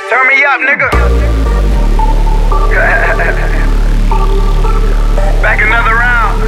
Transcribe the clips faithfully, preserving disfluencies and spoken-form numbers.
Turn me up, nigga. Back another round.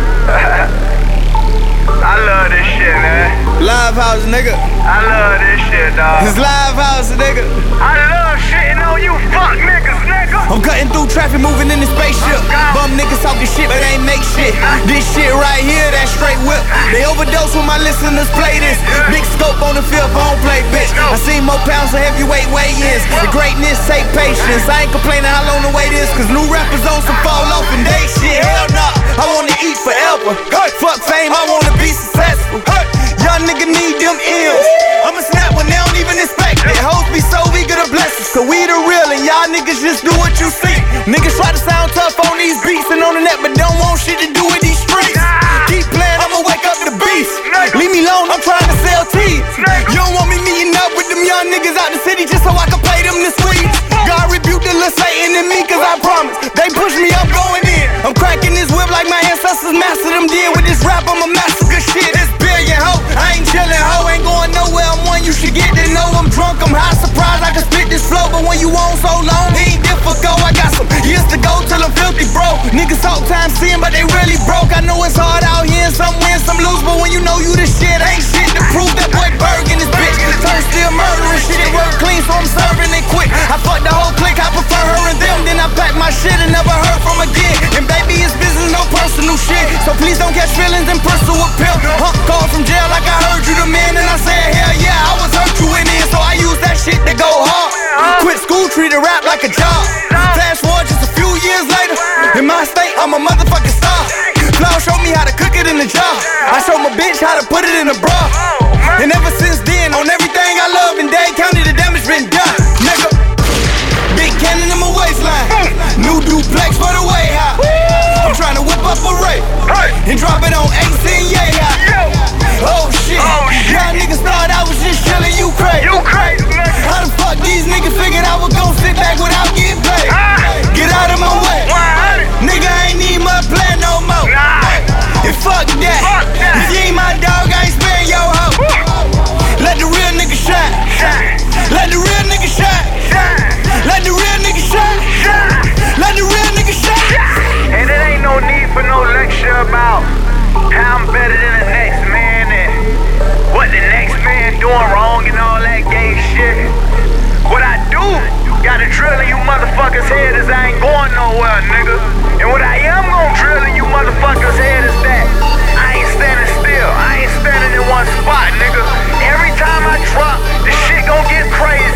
I love this shit, man. Live house, nigga. I love this shit, dawg. This live house, nigga. I love shitting on you fuck niggas, nigga. I'm cutting through traffic, moving in the spaceship. Bum niggas talking shit, but they ain't make shit. This shit right here, that straight whip. They overdose when my listeners play this. Big scope on the field, I don't play, bitch. I seen more pounds of heavyweight weigh-ins. The greatness take patience. I ain't complaining how long the wait is, cause new rappers on some fall off and they shit. Hell nah, I wanna eat forever. Fuck fame, I wanna be successful. Young nigga need them ills. I'ma snap when they don't even expect it. Hoes be so eager to bless us, cause we the real and y'all niggas just do what you see. Niggas try to sound tough on these beats and on the net, but don't want shit to do with these streets. Keep playing, I'ma wake up the beast. Leave me alone, I'm trying to sell teas. You don't want me meeting up with them young niggas out the city just so I can pay them the sweets. God rebuke the little Satan in me, cause I promise they push me, I'm going in. I'm cracking this whip like my ancestors mastered them did. With this rap, I'ma master good shit. It's billion ho, I ain't chillin' ho, ain't going nowhere. I'm one you should get to know. I'm drunk, I'm high, surprised I can spit this flow, but when you on so long, it ain't difficult. I got some years to go till I'm filthy broke. Niggas talk time seeing, but they really broke. I know it's hard out here, and some win, some lose, but when you know you the shit, ain't shit to prove. That boy Berg in this bitch, turn still murdering shit. It work clean, so I'm serving it quick. I fuck the whole clique, I prefer her and them. Then I pack my shit and never heard from again. And baby, it's business, no personal shit. So please don't catch feelings and pursue a pill. Huh, call from jail like I heard you the man, and I said hell yeah, I was hurt you in here, so I use that shit to go hard. Quit school, treat a rap like a job. Fast forward just a few years later, in my state, I'm a motherfucking star. Flow showed me how to cook it in the jar. I showed my bitch how to put it in a bra. And ever since then, on everything I love in Dade County, the damage been done, nigga. Big cannon in my waistline, new duplex for the way high. I'm trying to whip up a rate and drop it on eighteen, yeah. Oh shit, y'all niggas thought I was just chillin', you crazy. You crazy, nigga. How the fuck these niggas figured I was gon' sit back without getting paid? Get out of my way, nigga, I ain't need my plan no more. And fuck that, if you ain't my dog, I ain't sparing your hoe. Let the real nigga shine, let the real nigga shine, let the real nigga shine, let the real nigga shine. And it ain't no need for no lecture about how I'm better than the next man and what the next man doing wrong and all that gay shit. What I do gotta drill in you motherfuckers' head is I ain't going nowhere, nigga. And what I am gonna drill in you motherfuckers' head is that I ain't standing still. I ain't standing in one spot, nigga. Every time I drop, the shit gon' get crazy.